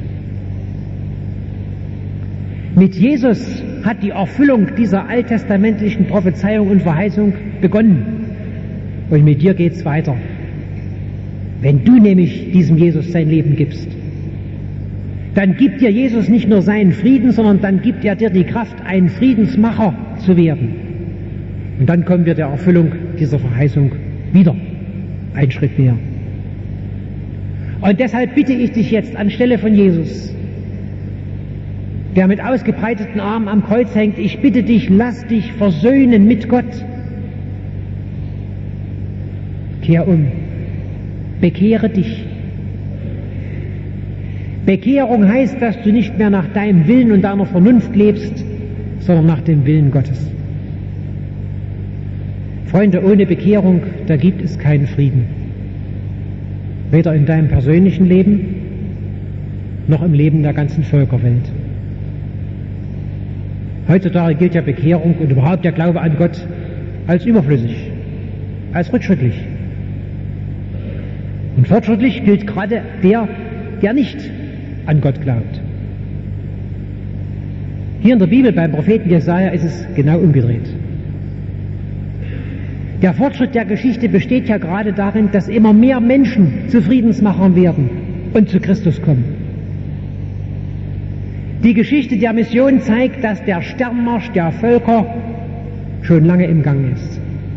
Speaker 2: Mit Jesus hat die Erfüllung dieser alttestamentlichen Prophezeiung und Verheißung begonnen. Und mit dir geht's weiter. Wenn du nämlich diesem Jesus sein Leben gibst, dann gibt dir Jesus nicht nur seinen Frieden, sondern dann gibt er dir die Kraft, ein Friedensmacher zu werden. Und dann kommen wir der Erfüllung dieser Verheißung wieder einen Schritt näher. Und deshalb bitte ich dich jetzt anstelle von Jesus, der mit ausgebreiteten Armen am Kreuz hängt, ich bitte dich, lass dich versöhnen mit Gott. Kehr um. Bekehre dich. Bekehrung heißt, dass du nicht mehr nach deinem Willen und deiner Vernunft lebst, sondern nach dem Willen Gottes. Freunde, ohne Bekehrung, da gibt es keinen Frieden. Weder in deinem persönlichen Leben, noch im Leben der ganzen Völkerwelt. Heutzutage gilt ja Bekehrung und überhaupt der Glaube an Gott als überflüssig, als rückschrittlich. Und fortschrittlich gilt gerade der, der nicht an Gott glaubt. Hier in der Bibel beim Propheten Jesaja ist es genau umgedreht. Der Fortschritt der Geschichte besteht ja gerade darin, dass immer mehr Menschen zu Friedensmachern werden und zu Christus kommen. Die Geschichte der Mission zeigt, dass der Sternmarsch der Völker schon lange im Gang ist.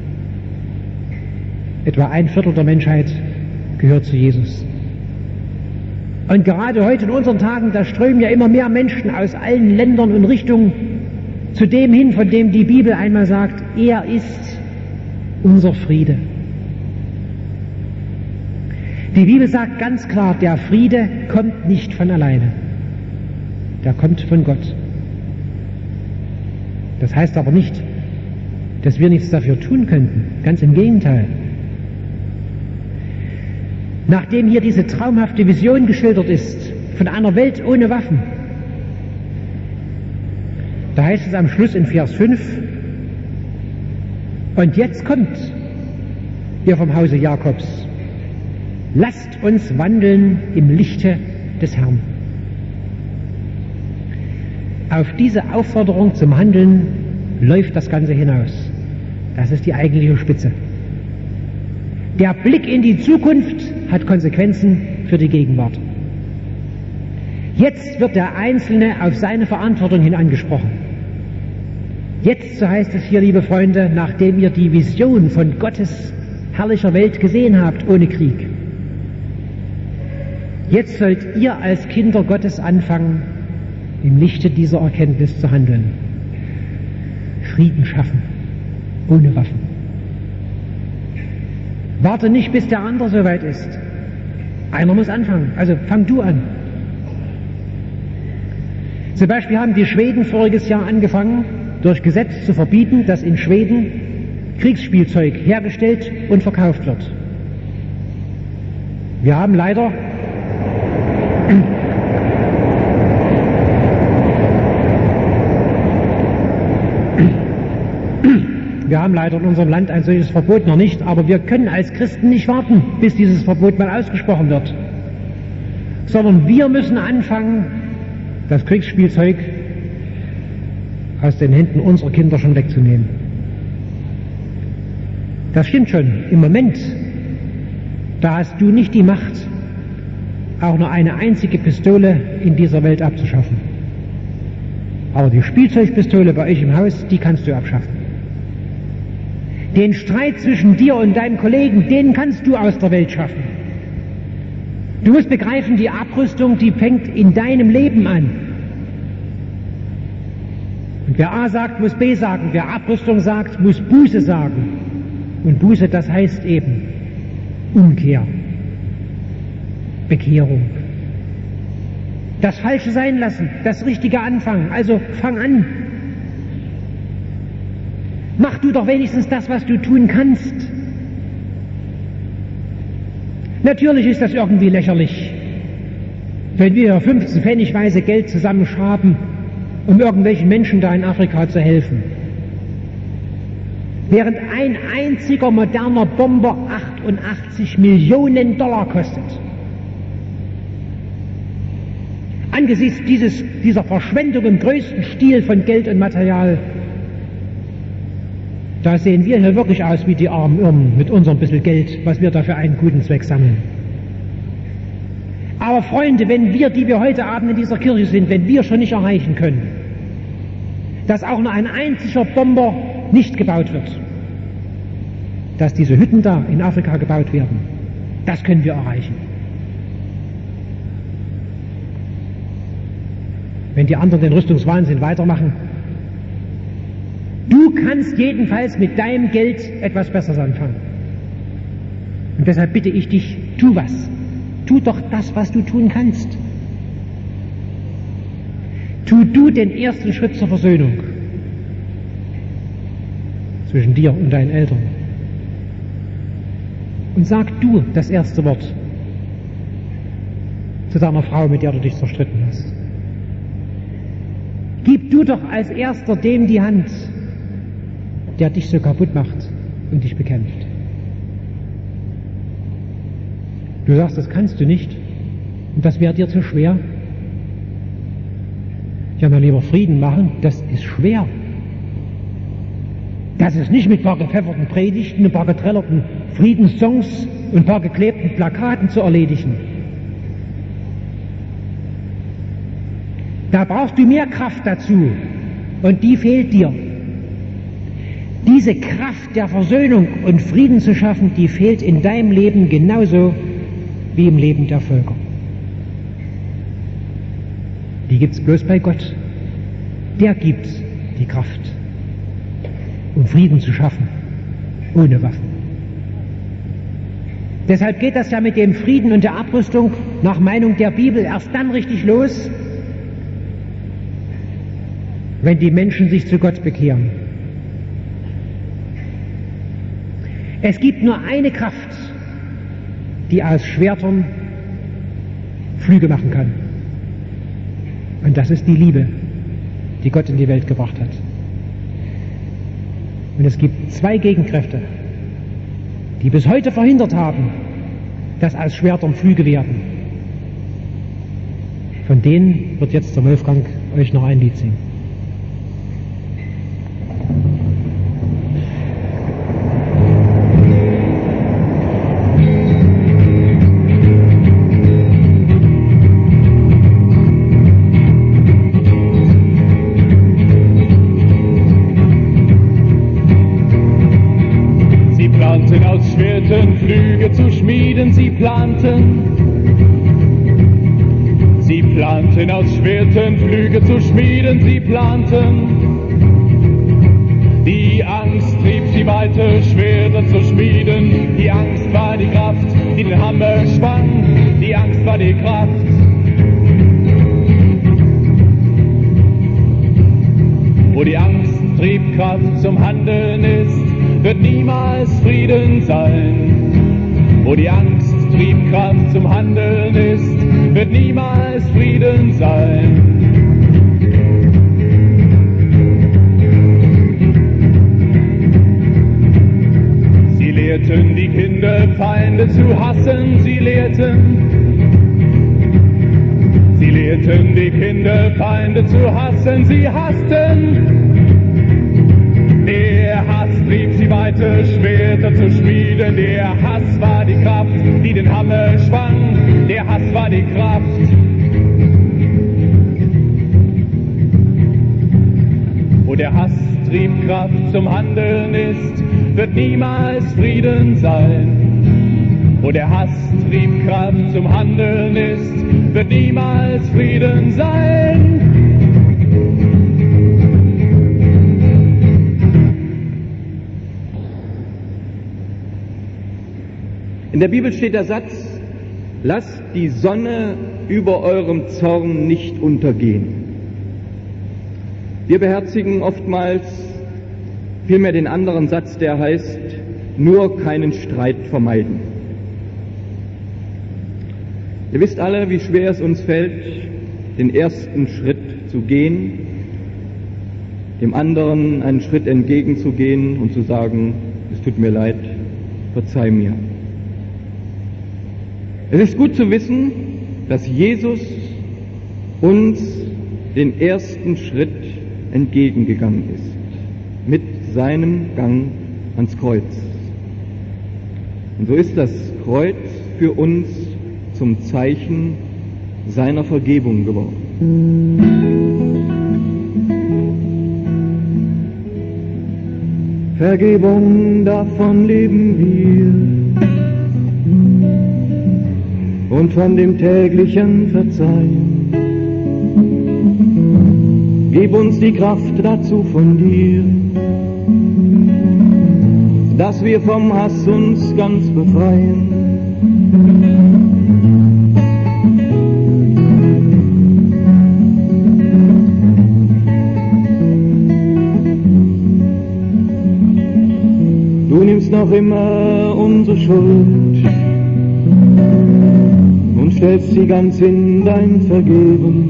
Speaker 2: Etwa ein Viertel der Menschheit gehört zu Jesus. Und gerade heute in unseren Tagen, da strömen ja immer mehr Menschen aus allen Ländern und Richtungen zu dem hin, von dem die Bibel einmal sagt, er ist unser Friede. Die Bibel sagt ganz klar, der Friede kommt nicht von alleine. Der kommt von Gott. Das heißt aber nicht, dass wir nichts dafür tun könnten. Ganz im Gegenteil. Nachdem hier diese traumhafte Vision geschildert ist, von einer Welt ohne Waffen, da heißt es am Schluss in Vers fünf, und jetzt kommt ihr vom Hause Jakobs, lasst uns wandeln im Lichte des Herrn. Auf diese Aufforderung zum Handeln läuft das Ganze hinaus. Das ist die eigentliche Spitze. Der Blick in die Zukunft hat Konsequenzen für die Gegenwart. Jetzt wird der Einzelne auf seine Verantwortung hin angesprochen. Jetzt, so heißt es hier, liebe Freunde, nachdem ihr die Vision von Gottes herrlicher Welt gesehen habt, ohne Krieg. Jetzt sollt ihr als Kinder Gottes anfangen, im Lichte dieser Erkenntnis zu handeln. Frieden schaffen, ohne Waffen. Warte nicht, bis der andere soweit ist. Einer muss anfangen, also fang du an. Zum Beispiel haben die Schweden voriges Jahr angefangen, durch Gesetz zu verbieten, dass in Schweden Kriegsspielzeug hergestellt und verkauft wird. Wir haben leider Wir haben leider in unserem Land ein solches Verbot noch nicht, aber wir können als Christen nicht warten, bis dieses Verbot mal ausgesprochen wird. Sondern wir müssen anfangen, das Kriegsspielzeug aus den Händen unserer Kinder schon wegzunehmen. Das stimmt schon. Im Moment, da hast du nicht die Macht, auch nur eine einzige Pistole in dieser Welt abzuschaffen. Aber die Spielzeugpistole bei euch im Haus, die kannst du abschaffen. Den Streit zwischen dir und deinem Kollegen, den kannst du aus der Welt schaffen. Du musst begreifen, die Abrüstung, die fängt in deinem Leben an. Und wer A sagt, muss B sagen. Wer Abrüstung sagt, muss Buße sagen. Und Buße, das heißt eben Umkehr, Bekehrung. Das Falsche sein lassen, das Richtige anfangen. Also fang an. Mach du doch wenigstens das, was du tun kannst. Natürlich ist das irgendwie lächerlich, wenn wir fünfzehn Pfennigweise Geld zusammenschaben, um irgendwelchen Menschen da in Afrika zu helfen. Während ein einziger moderner Bomber achtundachtzig Millionen Dollar kostet. Angesichts dieses, dieser Verschwendung im größten Stil von Geld und Material, da sehen wir hier wirklich aus wie die armen Irren mit unserem bisschen Geld, was wir da für einen guten Zweck sammeln. Aber Freunde, wenn wir, die wir heute Abend in dieser Kirche sind, wenn wir schon nicht erreichen können, dass auch nur ein einziger Bomber nicht gebaut wird, dass diese Hütten da in Afrika gebaut werden, das können wir erreichen. Wenn die anderen den Rüstungswahnsinn weitermachen, du kannst jedenfalls mit deinem Geld etwas Besseres anfangen. Und deshalb bitte ich dich, tu was. Tu doch das, was du tun kannst. Tu du den ersten Schritt zur Versöhnung zwischen dir und deinen Eltern. Und sag du das erste Wort zu deiner Frau, mit der du dich zerstritten hast. Gib du doch als erster dem die Hand, der dich so kaputt macht und dich bekämpft. Du sagst, das kannst du nicht und das wäre dir zu schwer. Ja, mal lieber Frieden machen, das ist schwer. Das ist nicht mit ein paar gepfefferten Predigten, ein paar geträllerten Friedenssongs und ein paar geklebten Plakaten zu erledigen. Da brauchst du mehr Kraft dazu und die fehlt dir. Diese Kraft der Versöhnung und Frieden zu schaffen, die fehlt in deinem Leben genauso wie im Leben der Völker. Die gibt's bloß bei Gott. Der gibt die Kraft, um Frieden zu schaffen, ohne Waffen. Deshalb geht das ja mit dem Frieden und der Abrüstung nach Meinung der Bibel erst dann richtig los, wenn die Menschen sich zu Gott bekehren. Es gibt nur eine Kraft, die aus Schwertern Flüge machen kann. Und das ist die Liebe, die Gott in die Welt gebracht hat. Und es gibt zwei Gegenkräfte, die bis heute verhindert haben, dass aus Schwertern Flüge werden. Von denen wird jetzt der Wolfgang euch noch ein Lied singen.
Speaker 1: Flüge zu schmieden, sie planten. Sie planten aus Schwertern Flüge zu schmieden, sie planten. Die Angst trieb sie weiter, Schwerter zu schmieden. Die Angst war die Kraft, die den Hammer schwang. Die Angst war die Kraft. Wo die Angst Triebkraft zum Handeln ist, wird niemals Frieden sein. Wo die Angst Triebkraft zum Handeln ist, wird niemals Frieden sein. Sie lehrten die Kinder, Feinde zu hassen, sie lehrten. Sie lehrten die Kinder, Feinde zu hassen, sie hassten. Der Hass trieb sie weiter, Schwerter zu schmieden. Der Hass war die Kraft, die den Hammer schwang. Der Hass war die Kraft. Wo der Hass Triebkraft zum Handeln ist, wird niemals Frieden sein. Wo der Hass Triebkraft zum Handeln ist, wird niemals Frieden sein.
Speaker 3: In der Bibel steht der Satz, lasst die Sonne über eurem Zorn nicht untergehen. Wir beherzigen oftmals vielmehr den anderen Satz, der heißt, nur keinen Streit vermeiden. Ihr wisst alle, wie schwer es uns fällt, den ersten Schritt zu gehen, dem anderen einen Schritt entgegenzugehen und zu sagen, es tut mir leid, verzeih mir. Es ist gut zu wissen, dass Jesus uns den ersten Schritt entgegengegangen ist, mit seinem Gang ans Kreuz. Und so ist das Kreuz für uns zum Zeichen seiner Vergebung geworden. Vergebung, davon leben wir. Und von dem täglichen Verzeihen. Gib uns die Kraft dazu von dir, dass wir vom Hass uns ganz befreien. Du nimmst noch immer unsere Schuld und stellst sie ganz in dein Vergeben.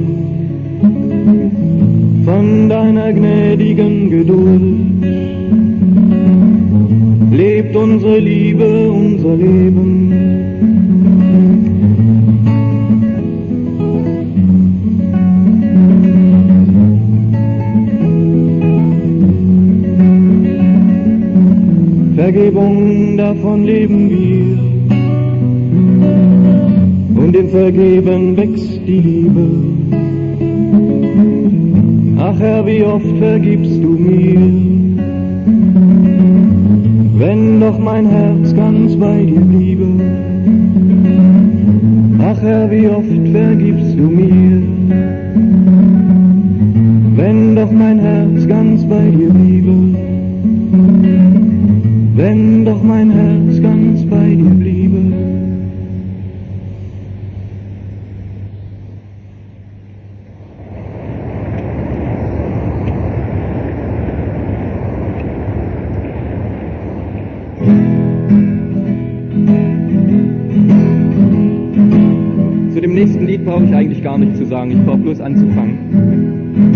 Speaker 3: Von deiner gnädigen Geduld lebt unsere Liebe, unser Leben. Vergebung, davon leben wir. Und im Vergeben wächst die Liebe. Ach Herr, wie oft vergibst du mir, wenn doch mein Herz ganz bei dir bliebe. Ach Herr, wie oft vergibst du mir, wenn doch mein Herz ganz bei dir bliebe. Wenn doch mein Herz ganz bei dir bliebe. Zu dem nächsten Lied brauche ich eigentlich gar nichts zu sagen, ich brauche bloß anzufangen.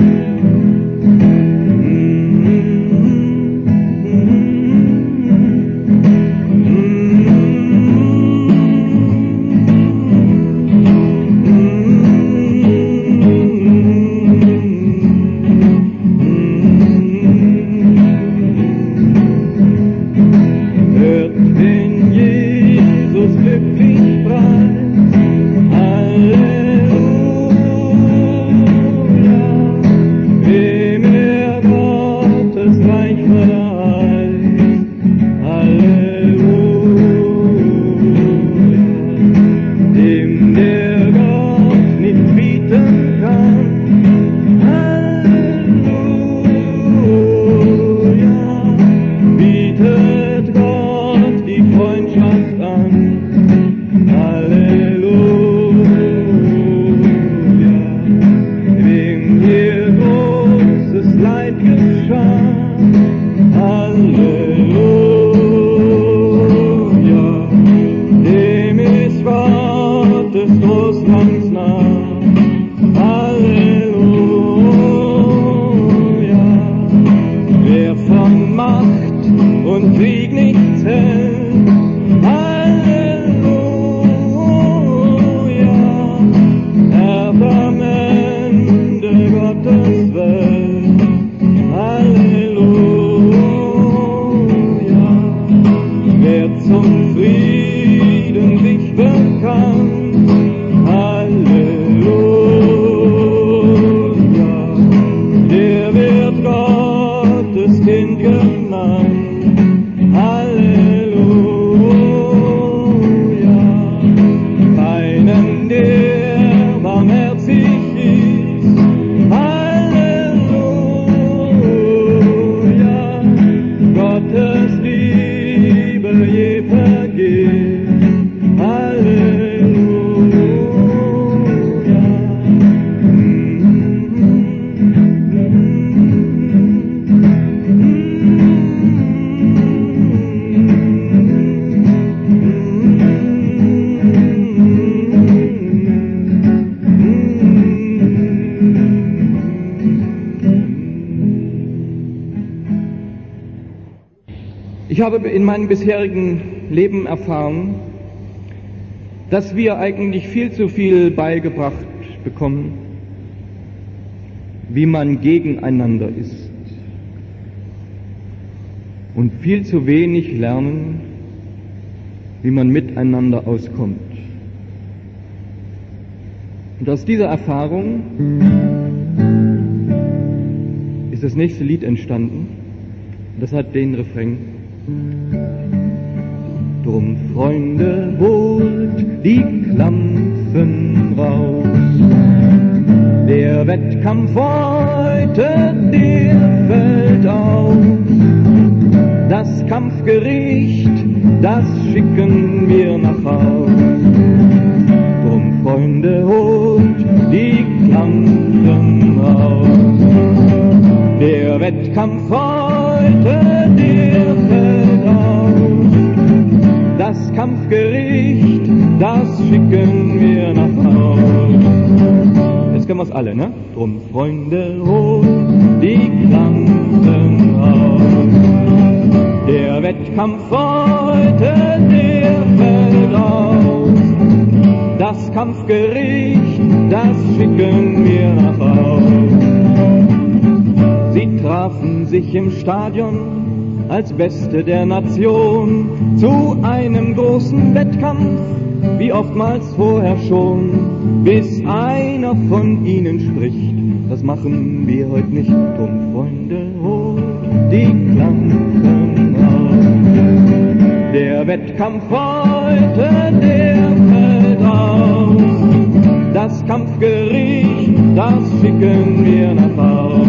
Speaker 3: Ich habe in meinem bisherigen Leben erfahren, dass wir eigentlich viel zu viel beigebracht bekommen, wie man gegeneinander ist, und viel zu wenig lernen, wie man miteinander auskommt. Und aus dieser Erfahrung ist das nächste Lied entstanden. Das hat den Refrain: Drum, Freunde, holt die Klampfen raus. Der Wettkampf heute, der fällt aus. Das Kampfgericht, das schicken wir nach Haus. Drum, Freunde, holt die Klampfen raus. Der Wettkampf heute, der fällt aus. Das Kampfgericht, das schicken wir nach Haus. Jetzt können wir es alle, ne? Drum, Freunde, holt die Klampfen raus. Der Wettkampf heute, der fällt aus. Das Kampfgericht, das schicken wir nach Haus. Sie trafen sich im Stadion als Beste der Nation zu einem großen Wettkampf, wie oftmals vorher schon, bis einer von ihnen spricht: Das machen wir heute nicht. Drum, Freunde, holt die Klampfen raus. Der Wettkampf heute, der fällt aus. Das Kampfgericht, das schicken wir nach Haus.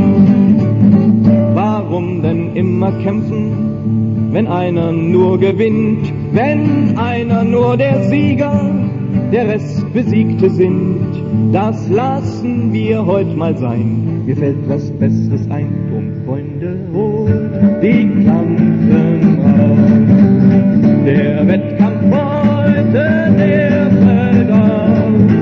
Speaker 3: Warum denn immer kämpfen, wenn einer nur gewinnt, wenn einer nur der Sieger, der Rest Besiegte sind? Das lassen wir heute mal sein, mir fällt was Besseres ein. Drum, Freunde, holt die Klampfen raus. Der Wettkampf heute, der fällt aus.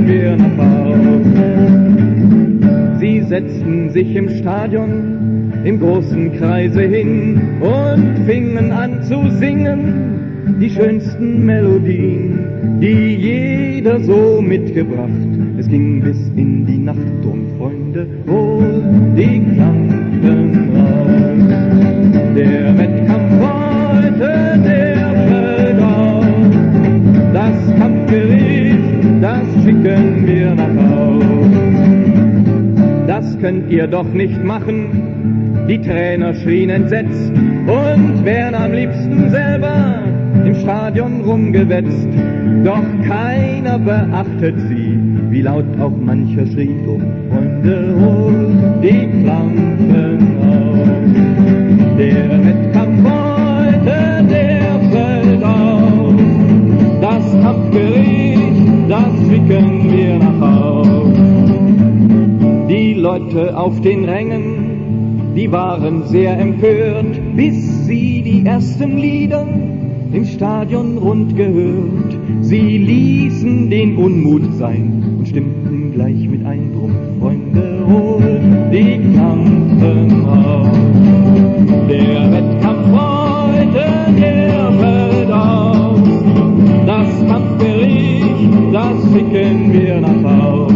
Speaker 3: schicken wir nach Hause. Sie setzten sich im Stadion im großen Kreise hin und fingen an zu singen die schönsten Melodien, die jeder so mitgebracht. Es ging bis in die Nacht drum, Freunde, holt die Klampen raus. Der Wettkampf heute, der fällt aus. Das Kampfgericht, das schicken wir nach Haus. Das könnt ihr doch nicht machen, die Trainer schrien entsetzt und wären am liebsten selber im Stadion rumgewetzt. Doch keiner beachtet sie, wie laut auch mancher schrie drum. Freunde, holt die Klampen raus. Der Wettkampf heute, der fällt aus. Das Kampfgericht, das schicken wir nach Haus. Die Leute auf den Rängen, die waren sehr empört, bis sie die ersten Lieder im Stadion rund gehört. Sie ließen den Unmut sein und stimmten gleich mit ein drum. Freunde, holt die Klampen raus. Der Wettkampf heute, der fällt aus. Das Kampfgericht, das schicken wir nach Haus.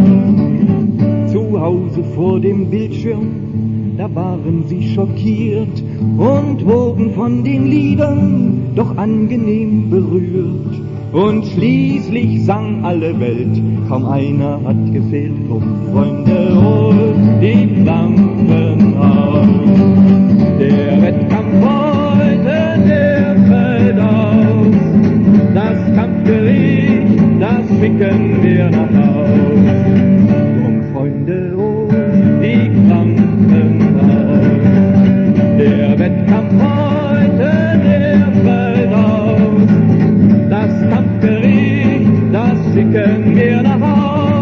Speaker 3: Zu Hause vor dem Bildschirm, da waren sie schockiert und wurden von den Liedern doch angenehm berührt. Und schließlich sang alle Welt, kaum einer hat gefehlt drum. Freunde, holt die Klampen raus. Der Wettkampf heute, der fällt aus. Das Kampfgericht, das schicken wir nach Haus. Drum, Freunde, holt die Klampen raus. Der Wettkampf heute, der fällt aus. Das Kampfgericht, das schicken wir nach Haus.